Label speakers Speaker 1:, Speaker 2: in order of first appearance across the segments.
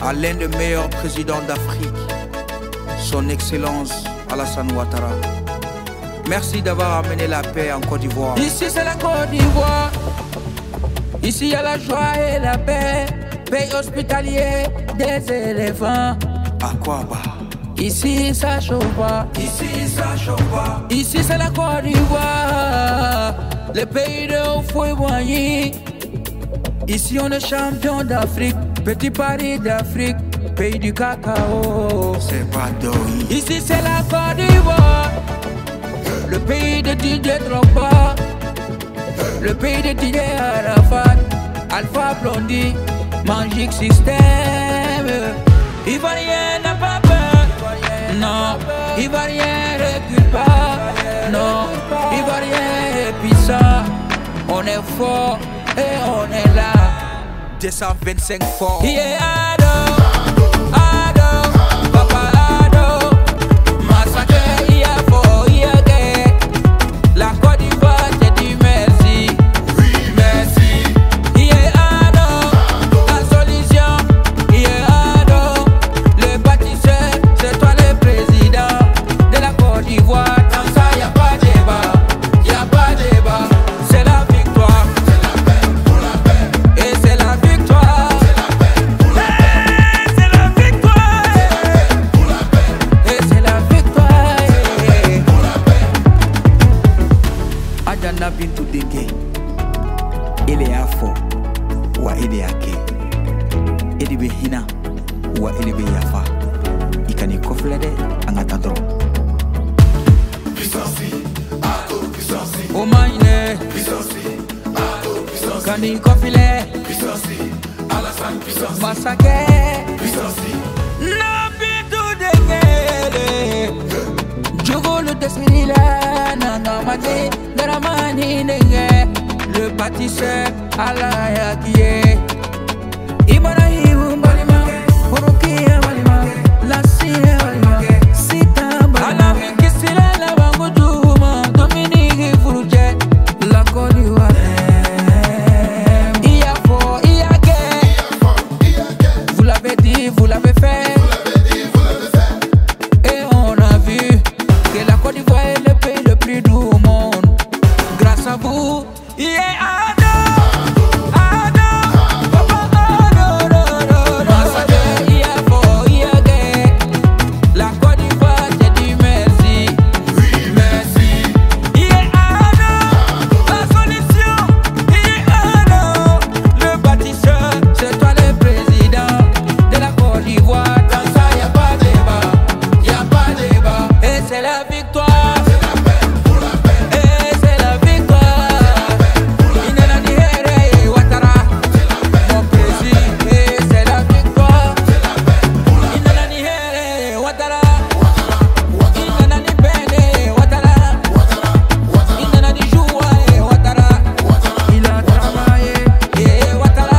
Speaker 1: à l'un des meilleurs présidents d'Afrique, son Excellence Alassane Ouattara. Merci d'avoir amené la paix en Côte d'Ivoire.
Speaker 2: Ici c'est la Côte d'Ivoire. Ici il y a la joie et la paix. Pays hospitalier des éléphants.
Speaker 1: Akwaba.
Speaker 2: Ici ça chauffe pas.
Speaker 1: Ici ça chauffe pas.
Speaker 2: Ici c'est la Côte d'Ivoire. Le pays de Houphouët-Boigny. Ici on est champion d'Afrique. Petit Paris d'Afrique. Pays du cacao.
Speaker 1: C'est pas d'oï.
Speaker 2: Ici c'est la Côte d'Ivoire. Le pays de Didier Drogba. Le pays de Didier Arafat. Alpha Blondy. Magic System. Ivoirien n'a pas peur. Non, Ivoirien recule pas. Non, Ivoirien est puissant. On est fort et on est là.
Speaker 1: 225 forts.
Speaker 2: Yeah, Ado, Papa Ado. Massacre, yeah, for, yeah, gay. La Côte d'Ivoire te dit merci.
Speaker 3: Oui, merci.
Speaker 2: Yeah, Ado, la solution. Yeah, Ado, le bâtisseur, c'est toi le président de la Côte d'Ivoire. Comme ça, y'a pas de débat, y'a pas de débat. C'est la victoire.
Speaker 3: C'est la paix pour la paix.
Speaker 2: Et c'est la victoire.
Speaker 3: C'est la paix pour la paix.
Speaker 2: C'est la victoire.
Speaker 3: Pour la paix.
Speaker 2: Et c'est la victoire.
Speaker 3: Pour la paix.
Speaker 1: Adana Bintou Dengue. Il est à fond. Ou il est à quai. Il est hina. Ou il est yafa. Il can y kofle de en attendant.
Speaker 3: Puissance, Ado, puissance.
Speaker 2: Oh maine,
Speaker 3: Puissance, Ado, puissance.
Speaker 2: kani kofile,
Speaker 3: Puissance, Alassane, puissance.
Speaker 2: masake.
Speaker 3: Puissance,
Speaker 2: Na bitu dengele. Jogolo desirila nanga mate daramani nenge. Le bâtisseur ala yakie. Ibrahim Balima, Orokia Balima, la Sire Balima, Sita Balima. Ala kisila la bango juma, Dominique Fouroujet, la Côte d'Ivoire. Il y a fort, il y a guerre. Vous l'avez dit, vous l'avez fait. Et on a vu que la Côte d'Ivoire est le pays le plus doux au monde. Grâce à vous, yeah, Ado, Papa Ado, Massacre, yeah, for, yeah, gay. La Côte d'Ivoire te dit merci.
Speaker 3: oui, merci.
Speaker 2: Yeah, Ado, la solution. Yeah, Ado, le bâtisseur, c'est toi le président de la Côte d'Ivoire. Dans ça, y'a pas de débat, y'a pas de débat. Et c'est la victoire.
Speaker 3: C'est la paix pour la paix.
Speaker 2: Et c'est la victoire. Inana Dihere Ouattara, mon président. Et c'est la victoire. Inana Dihere Ouattara, Inana Dibene Ouattara, Inana Dijoua Ouattara. Il a travaillé et Ouattara.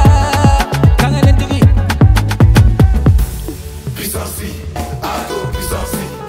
Speaker 2: Kangane TV.
Speaker 3: Puissance, Ado, puissance.